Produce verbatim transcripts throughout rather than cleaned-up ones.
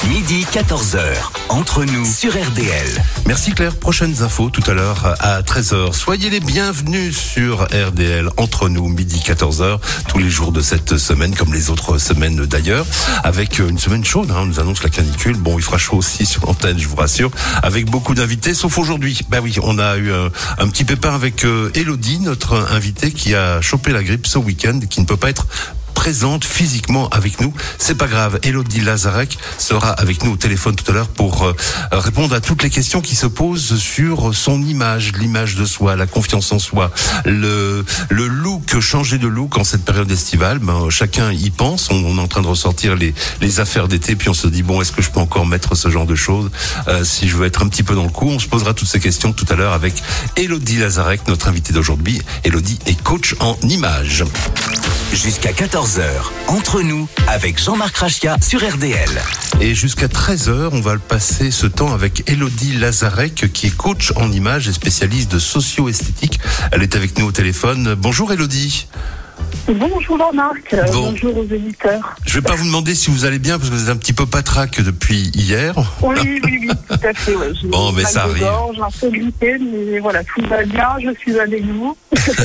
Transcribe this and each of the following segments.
Midi quatorze heures, entre nous sur R D L. Merci Claire, prochaines infos tout à l'heure à treize heures. Soyez les bienvenus sur R D L, entre nous, midi quatorze heures, tous les jours de cette semaine, comme les autres semaines d'ailleurs, avec une semaine chaude, hein, on nous annonce la canicule. Bon, il fera chaud aussi sur l'antenne, je vous rassure, avec beaucoup d'invités, sauf aujourd'hui. Ben oui, on a eu un, un petit pépin avec euh, Elodie, notre invitée qui a chopé la grippe ce week-end et qui ne peut pas être présente physiquement avec nous. C'est pas grave. Elodie Lazarek sera avec nous au téléphone tout à l'heure pour euh, répondre à toutes les questions qui se posent sur son image, l'image de soi, la confiance en soi, le le look, changer de look en cette période estivale. Ben, chacun y pense. On, on est en train de ressortir les les affaires d'été, puis on se dit bon, est-ce que je peux encore mettre ce genre de choses euh, si je veux être un petit peu dans le coup. On se posera toutes ces questions tout à l'heure avec Elodie Lazarek, notre invitée d'aujourd'hui. Elodie est coach en image. Jusqu'à quatorze heures, entre nous, avec Jean-Marc Rachia sur R D L. Et jusqu'à treize heures, on va passer ce temps avec Elodie Lazarek, qui est coach en image et spécialiste de socio-esthétique. Elle est avec nous au téléphone. Bonjour Elodie. Bonjour Jean-Marc, bon. Bonjour aux éditeurs. Je vais pas vous demander si vous allez bien, parce que vous êtes un petit peu patraque depuis hier. Oui, oui, oui, tout à fait. Ouais. J'ai bon, mais ça arrive. Gorge, un peu grippé, mais voilà, tout va bien, je suis avec vous.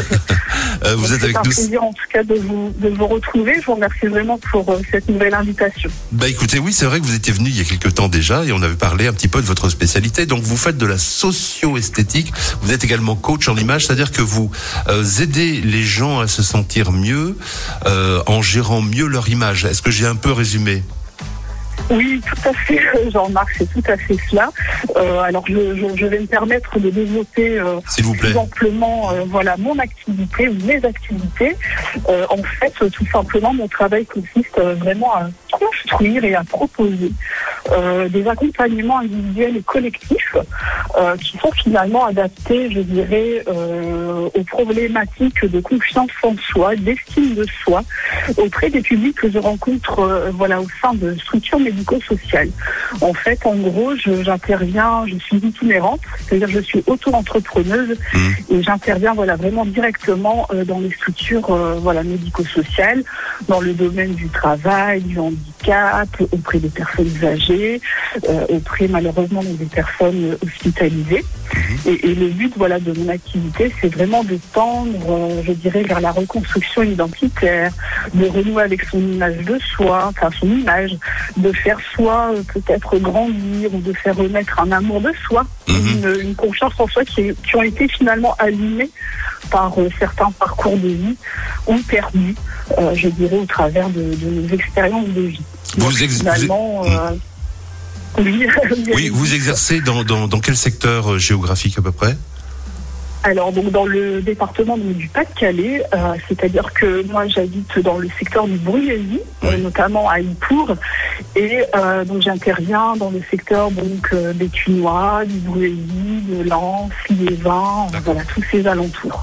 euh, vous êtes avec nous. C'est un plaisir en tout cas de vous, de vous retrouver. Je vous remercie vraiment pour euh, cette nouvelle invitation. Bah écoutez, oui, c'est vrai que vous étiez venu il y a quelques temps déjà et on avait parlé un petit peu de votre spécialité. Donc vous faites de la socio-esthétique, vous êtes également coach en image, c'est-à-dire que vous euh, aidez les gens à se sentir mieux euh, en gérant mieux leur image. Est-ce que j'ai un peu résumé ? Oui, tout à fait, Jean-Marc, c'est tout à fait cela. Euh, alors, je, je, je vais me permettre de développer euh, S'il vous plaît. tout simplement euh, voilà, mon activité, mes activités. Euh, en fait, tout simplement, mon travail consiste euh, vraiment à construire et à proposer euh, des accompagnements individuels et collectifs euh, qui sont finalement adaptés, je dirais, euh, aux problématiques de confiance en soi, d'estime de soi, auprès des publics que je rencontre euh, voilà, au sein de structures médico-sociales. En fait, en gros, je, j'interviens, je suis itinérante, c'est-à-dire je suis auto-entrepreneuse mmh. et j'interviens voilà, vraiment directement euh, dans les structures euh, voilà, médico-sociales, dans le domaine du travail, du handicap, auprès des personnes âgées, euh, auprès malheureusement des personnes hospitalisées. Mmh. Et, et le but voilà, de mon activité, c'est vraiment de tendre, euh, je dirais, vers la reconstruction identitaire, de renouer avec son image de soi, enfin son image, de faire soi euh, peut-être grandir ou de faire remettre un amour de soi, mmh. une, une confiance en soi qui, qui ont été finalement allumées par euh, certains parcours de vie ou perdus, euh, je dirais, au travers de, de nos expériences de vie. Vous Donc, ex- finalement, vous... euh, oui, oui, vous exercez dans, dans, dans quel secteur euh, géographique à peu près ? Alors, donc, dans le département donc, du Pas-de-Calais, euh, c'est-à-dire que moi, j'habite dans le secteur du Bruyésis, oui. euh, notamment à Ypour, et euh, donc j'interviens dans le secteur donc euh, des Cunois, du Bruyésis, de Lens, Liévin, euh, voilà, tous ces alentours.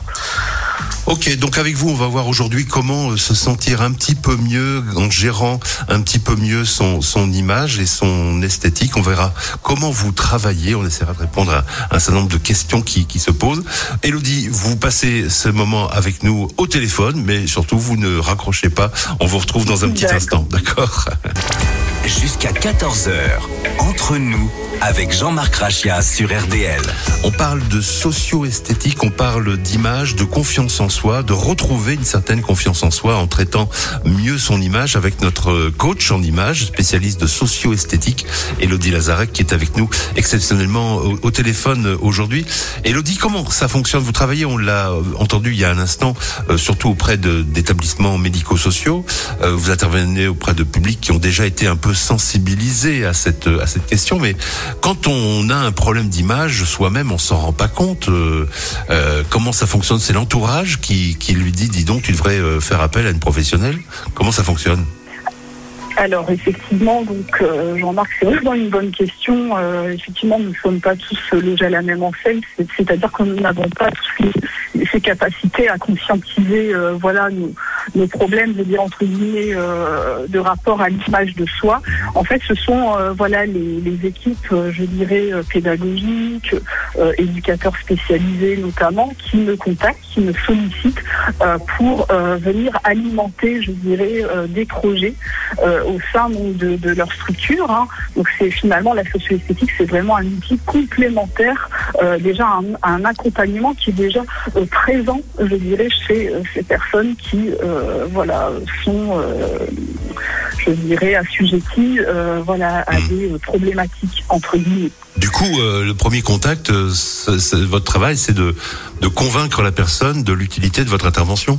Ok, donc avec vous, on va voir aujourd'hui comment euh, se sentir un petit peu mieux en gérant un petit peu mieux son, son image et son esthétique. On verra comment vous travaillez. On essaiera de répondre à un certain nombre de questions qui, qui se posent. Elodie, vous passez ce moment avec nous au téléphone, mais surtout, vous ne raccrochez pas. On vous retrouve dans un petit D'accord. instant, d'accord ? Jusqu'à quatorze heures, entre nous, avec Jean-Marc Rachia sur R D L. On parle de socio-esthétique, on parle d'image, de confiance en soi, de retrouver une certaine confiance en soi en traitant mieux son image avec notre coach en image, spécialiste de socio-esthétique, Elodie Lazarek, qui est avec nous exceptionnellement au, au téléphone aujourd'hui. Elodie, comment ça fonctionne ? Vous travaillez, on l'a entendu il y a un instant, euh, surtout auprès de, d'établissements médico-sociaux. Euh, vous intervenez auprès de publics qui ont déjà été un peu sensibilisés à cette, à cette question, mais quand on a un problème d'image, soi-même, on s'en rend pas compte. Euh, euh, comment ça fonctionne ? C'est l'entourage qui, qui lui dit, dis donc, tu devrais euh, faire appel à une professionnelle. Comment ça fonctionne ? Alors effectivement, donc euh, Jean-Marc, c'est vraiment une bonne question. Euh, effectivement, nous ne sommes pas tous logés à la même enseigne, c'est, c'est-à-dire que nous n'avons pas tous les, ces capacités à conscientiser, euh, voilà, nos, nos problèmes, je veux dire entre guillemets, euh, de rapport à l'image de soi. En fait, ce sont euh, voilà les, les équipes, euh, je dirais euh, pédagogiques, euh, éducateurs spécialisés notamment, qui me contactent, qui me sollicitent euh, pour euh, venir alimenter, je dirais, euh, des projets euh, au sein donc, de, de leur structure. Hein. Donc c'est finalement la socio-esthétique, c'est vraiment un outil complémentaire, euh, déjà un, un accompagnement qui est déjà euh, présent, je dirais, chez euh, ces personnes qui, euh, voilà, sont, euh, je dirais, assujetties, euh, voilà, à mmh. des euh, problématiques entre guillemets. Du coup, euh, le premier contact, euh, c'est, c'est, votre travail, c'est de, de convaincre la personne de l'utilité de votre intervention.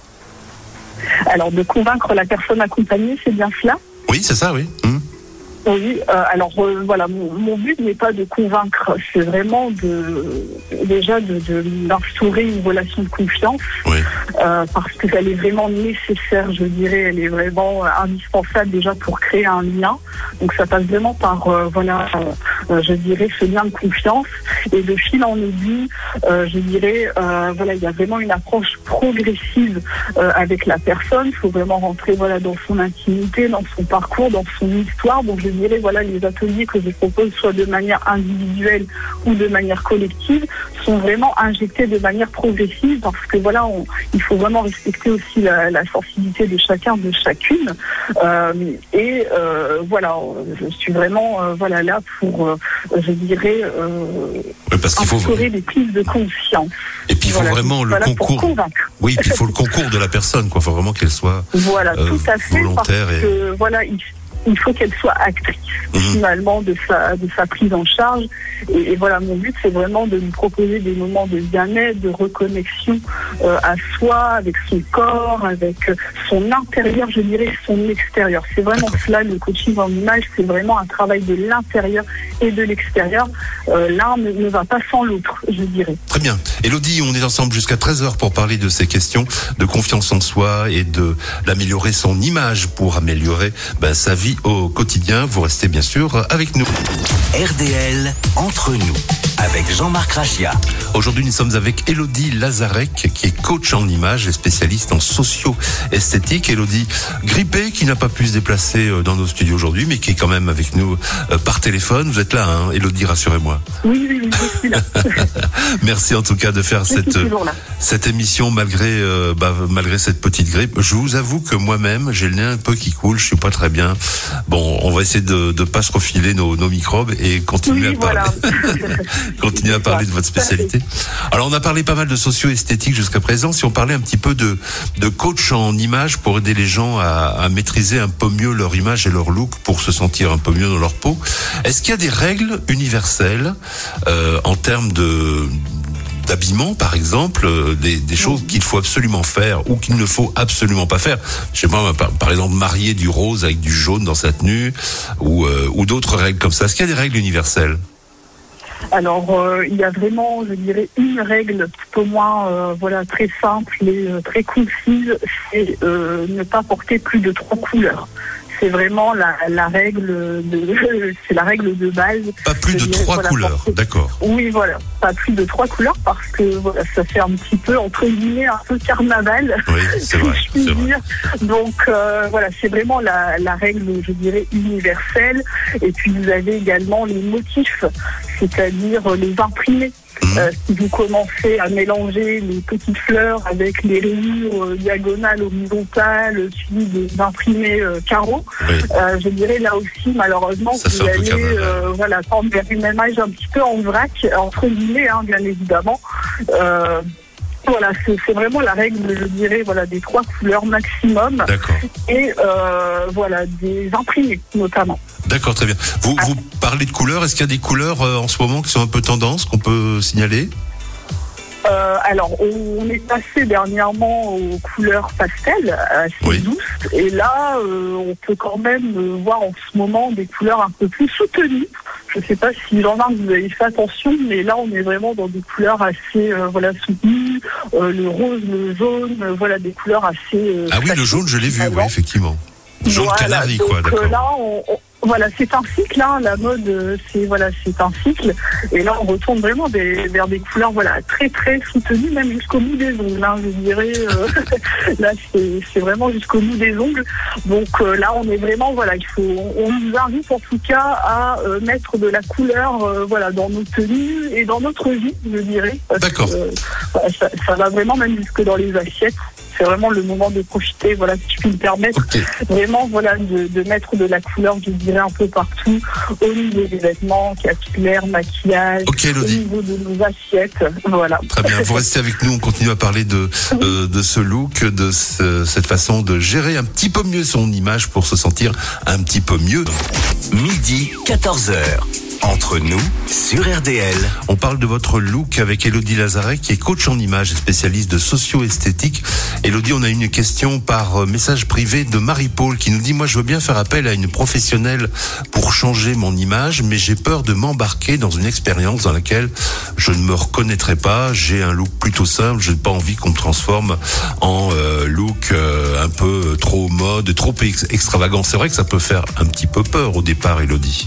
Alors, de convaincre la personne accompagnée, c'est bien cela ? Oui, c'est ça, oui. Mmh. Oui, euh, alors euh, voilà, mon, mon but n'est pas de convaincre, c'est vraiment de déjà de, de d'instaurer une relation de confiance, oui. euh, parce qu'elle est vraiment nécessaire, je dirais, elle est vraiment indispensable déjà pour créer un lien. Donc ça passe vraiment par euh, voilà, euh, je dirais ce lien de confiance, et de fil en aiguille, euh, je dirais, euh, voilà, il y a vraiment une approche progressive euh, avec la personne. Il faut vraiment rentrer voilà dans son intimité, dans son parcours, dans son histoire. Donc je Je dirais, voilà, les ateliers que je propose, soit de manière individuelle ou de manière collective, sont vraiment injectés de manière progressive, parce que voilà, on, il faut vraiment respecter aussi la, la sensibilité de chacun, de chacune. Euh, et euh, voilà, je suis vraiment euh, voilà là pour, euh, je dirais, euh, oui, parce qu'il faut instaurer des prises de conscience. Et puis il faut voilà, vraiment le voilà, concours. Oui, puis il faut le concours de la personne, quoi. Il faut vraiment qu'elle soit voilà, euh, tout à fait, volontaire parce et que, voilà, il il faut qu'elle soit actrice mmh. finalement de sa de sa prise en charge, et, et voilà, mon but c'est vraiment de lui proposer des moments de bien-être, de reconnexion euh, à soi, avec son corps, avec son intérieur, je dirais son extérieur. C'est vraiment D'accord. cela, le coaching en image, c'est vraiment un travail de l'intérieur et de l'extérieur. Euh, l'un ne, ne va pas sans l'autre, je dirais. Très bien. Élodie, on est ensemble jusqu'à treize heures pour parler de ces questions de confiance en soi et de d'améliorer son image pour améliorer ben, sa vie au quotidien. Vous restez bien sûr avec nous. R D L entre nous avec Jean-Marc Rachia. Aujourd'hui, nous sommes avec Élodie Lazarek, qui est coach en image et spécialiste en socio-esthétique. Élodie, grippée, qui n'a pas pu se déplacer dans nos studios aujourd'hui, mais qui est quand même avec nous par téléphone. Vous êtes là, hein, Élodie, rassurez-moi. Oui, oui, oui, je suis là. Merci en tout cas de faire cette, cette émission malgré, euh, bah, malgré cette petite grippe. Je vous avoue que moi-même, j'ai le nez un peu qui coule, je suis pas très bien. Bon, on va essayer de ne pas se refiler nos, nos microbes et continuer oui, à parler. Voilà. Continuer à parler de votre spécialité. Alors, on a parlé pas mal de socio-esthétique jusqu'à présent. Si on parlait un petit peu de, de coach en image pour aider les gens à, à maîtriser un peu mieux leur image et leur look pour se sentir un peu mieux dans leur peau, est-ce qu'il y a des règles universelles euh, en termes de d'habillement, par exemple, euh, des, des choses qu'il faut absolument faire ou qu'il ne faut absolument pas faire? Je sais pas, par, par exemple, marier du rose avec du jaune dans sa tenue, ou, euh, ou d'autres règles comme ça. Est-ce qu'il y a des règles universelles? Alors, euh, il y a vraiment, je dirais, une règle tout au moins euh, voilà, très simple et euh, très concise, c'est euh, ne pas porter plus de trois couleurs. C'est vraiment la, la règle de, c'est la règle de base. Pas plus de trois voilà, couleurs, porter, d'accord. Oui, voilà, pas plus de trois couleurs, parce que voilà, ça fait un petit peu, entre guillemets, un peu carnaval. Oui, c'est vrai, je puis c'est dire. Vrai. Donc, euh, voilà, c'est vraiment la, la règle, je dirais, universelle. Et puis, vous avez également les motifs, c'est-à-dire les imprimés. Mmh. Euh, si vous commencez à mélanger les petites fleurs avec les rayures euh, diagonales, horizontales, suivies des imprimés euh, carreaux, oui. euh, je dirais là aussi, malheureusement, ça vous allez euh, voilà, tendre vers une image un petit peu en vrac, entre guillemets, hein, bien évidemment. Euh, Voilà, c'est, c'est vraiment la règle, je dirais, voilà, des trois couleurs maximum. D'accord. Et euh, voilà, des imprimés notamment. D'accord, très bien. Vous, ah. vous parlez de couleurs. Est-ce qu'il y a des couleurs euh, en ce moment qui sont un peu tendance, qu'on peut signaler? Euh, alors, on est passé dernièrement aux couleurs pastel, assez oui. douces, et là, euh, on peut quand même voir en ce moment des couleurs un peu plus soutenues. Je ne sais pas si Jean-Marc, vous avez fait attention, mais là, on est vraiment dans des couleurs assez euh, voilà, soutenues, euh, le rose, le jaune, euh, voilà, des couleurs assez... Euh, ah oui, le jaune, je l'ai vu, oui, effectivement. Jaune voilà, canari, donc, quoi, d'accord. Euh, là, on, on voilà, c'est un cycle, hein, la mode, euh, c'est voilà, c'est un cycle. Et là, on retourne vraiment des, vers des couleurs, voilà, très très soutenues, même jusqu'au bout des ongles. Hein, je dirais, euh, là, c'est, c'est vraiment jusqu'au bout des ongles. Donc euh, là, on est vraiment, voilà, il faut, on nous invite en tout cas à euh, mettre de la couleur, euh, voilà, dans nos tenues et dans notre vie, je dirais. Parce D'accord. Que, euh, voilà, ça, ça va vraiment même jusque dans les assiettes. C'est vraiment le moment de profiter, voilà, si tu peux me permettre, Okay. vraiment, voilà, de, de mettre de la couleur, je dirais, un peu partout, au niveau des vêtements, capillaires, maquillage, Ok, Elodie. au niveau de nos assiettes, voilà. Très bien, vous restez avec nous, on continue à parler de, euh, de ce look, de ce, cette façon de gérer un petit peu mieux son image pour se sentir un petit peu mieux. Midi, quatorze heures. Entre nous, sur R D L. On parle de votre look avec Elodie Lazaret, qui est coach en image et spécialiste de socio-esthétique. Elodie, on a une question par message privé de Marie-Paul qui nous dit « Moi, je veux bien faire appel à une professionnelle pour changer mon image, mais j'ai peur de m'embarquer dans une expérience dans laquelle je ne me reconnaîtrai pas. J'ai un look plutôt simple, je n'ai pas envie qu'on me transforme en euh, look euh, un peu trop mode, trop ex- extravagant. » C'est vrai que ça peut faire un petit peu peur au départ, Elodie.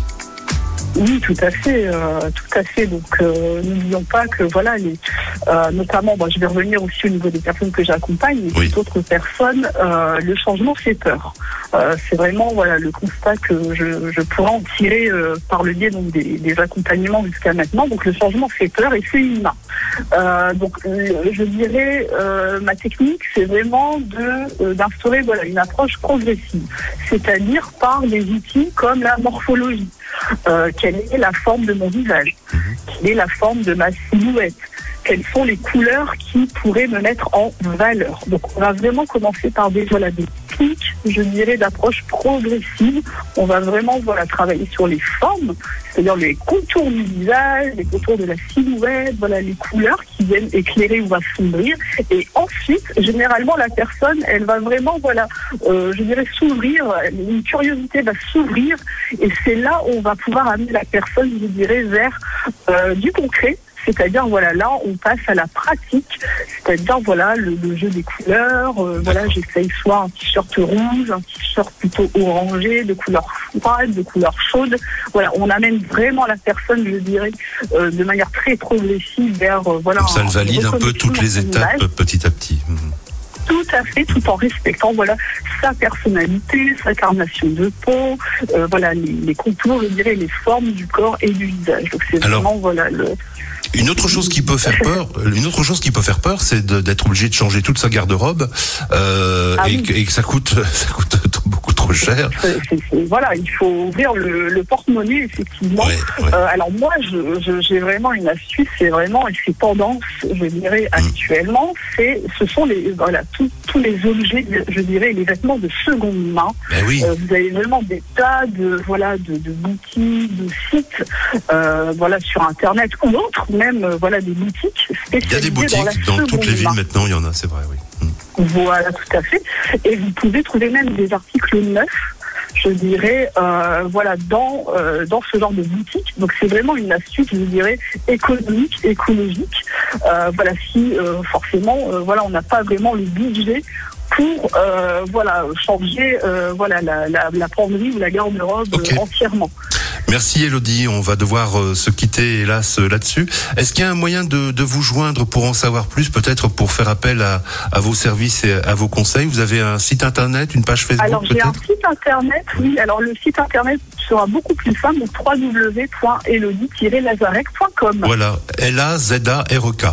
Oui, tout à fait, euh, tout à fait. Donc, euh, n'oublions pas que voilà, les, euh, notamment, bon, je vais revenir aussi au niveau des personnes que j'accompagne, mais Oui. d'autres personnes, euh, le changement fait peur. Euh, c'est vraiment voilà le constat que je, je pourrais en tirer euh, par le biais donc des, des accompagnements jusqu'à maintenant. Donc, le changement fait peur et c'est humain. Euh, donc, euh, je dirais, euh, ma technique, c'est vraiment de euh, d'instaurer voilà une approche progressive, c'est-à-dire par des outils comme la morphologie. Euh, quelle est la forme de mon visage, quelle est la forme de ma silhouette, quelles sont les couleurs qui pourraient me mettre en valeur. Donc on va vraiment commencer par des, voilà, des pics, je dirais, d'approche progressive. On va vraiment voilà, travailler sur les formes, c'est-à-dire les contours du visage, les contours de la silhouette, voilà, les couleurs qui viennent éclairer ou assombrir. Et ensuite, généralement, la personne, elle va vraiment, voilà, euh, je dirais, s'ouvrir, une curiosité va s'ouvrir, et c'est là où on va pouvoir amener la personne, je dirais, vers euh, du concret. C'est-à-dire, voilà, là, on passe à la pratique, c'est-à-dire, voilà, le, le jeu des couleurs, euh, voilà, j'essaye soit un t-shirt rouge, un t-shirt plutôt orangé, de couleur froide, de couleur chaude. Voilà, on amène vraiment la personne, je dirais, euh, de manière très progressive vers, euh, voilà. Comme ça, elle valide un peu toutes les étapes image. petit à petit. Mmh. Tout à fait, tout en respectant voilà sa personnalité, sa carnation de peau, euh, voilà les, les contours, je dirais, les formes du corps et du visage. Donc c'est Alors, vraiment voilà le. Une autre chose qui peut faire peur, une autre chose qui peut faire peur, c'est de, d'être obligé de changer toute sa garde-robe euh, Ah et, oui. que, et que ça coûte, ça coûte beaucoup trop cher. C'est, c'est, c'est, voilà, il faut ouvrir le, le porte-monnaie effectivement. Ouais, ouais. Euh, alors moi, je, je, j'ai vraiment une astuce, c'est vraiment, et c'est tendance, je dirais actuellement, c'est, ce sont les, voilà, tous, tous les objets, je dirais, les vêtements de seconde main. Ben oui. Euh, vous avez vraiment des tas de, voilà, de, de boutiques, de sites, euh, voilà, sur Internet ou autres, même, euh, voilà, des boutiques spécialisées Il y a des dans la boutiques dans, toutes les seconde villes main. maintenant, il y en a, c'est vrai, oui. Mmh. Voilà, tout à fait. Et vous pouvez trouver même des articles neufs, je dirais, euh, voilà, dans euh, dans ce genre de boutique. Donc c'est vraiment une astuce, je dirais, économique, écologique. Euh, voilà, si euh, forcément, euh, voilà, on n'a pas vraiment le budget pour euh, voilà changer euh, voilà la, la, la penderie ou la garde-robe Ok. euh, entièrement. Merci Elodie, on va devoir euh, se quitter hélas euh, là-dessus. Est-ce qu'il y a un moyen de, de vous joindre pour en savoir plus, peut-être pour faire appel à, à vos services et à vos conseils? Vous avez un site internet, une page Facebook Alors j'ai un peut-être? site internet, oui. Alors le site internet sera beaucoup plus simple, donc w w w point elodie tiret lazaret point com. Voilà, L A Z A R E K.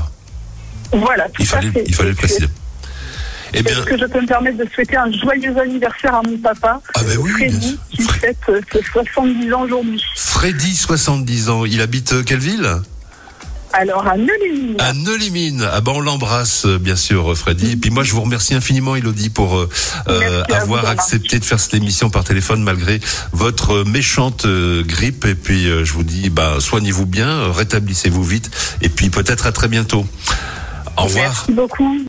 Voilà, tout Il fallait, à fait. il fallait le Et puis, préciser. Eh bien, est-ce que je peux me permettre de souhaiter un joyeux anniversaire à mon papa, ah ben oui, bien Freddy, sûr. qui fête euh, ses soixante-dix ans aujourd'hui. Freddy, soixante-dix ans, il habite euh, quelle ville? Alors à Neulémine. À Neulémine. Ah ben on l'embrasse euh, bien sûr Freddy. Et puis moi je vous remercie infiniment Elodie pour euh, euh, à vous, avoir Jean-Marc. accepté de faire cette émission par téléphone malgré votre euh, méchante euh, grippe. Et puis euh, je vous dis bah soignez-vous bien, euh, rétablissez-vous vite et puis peut-être à très bientôt. Au revoir. Merci beaucoup.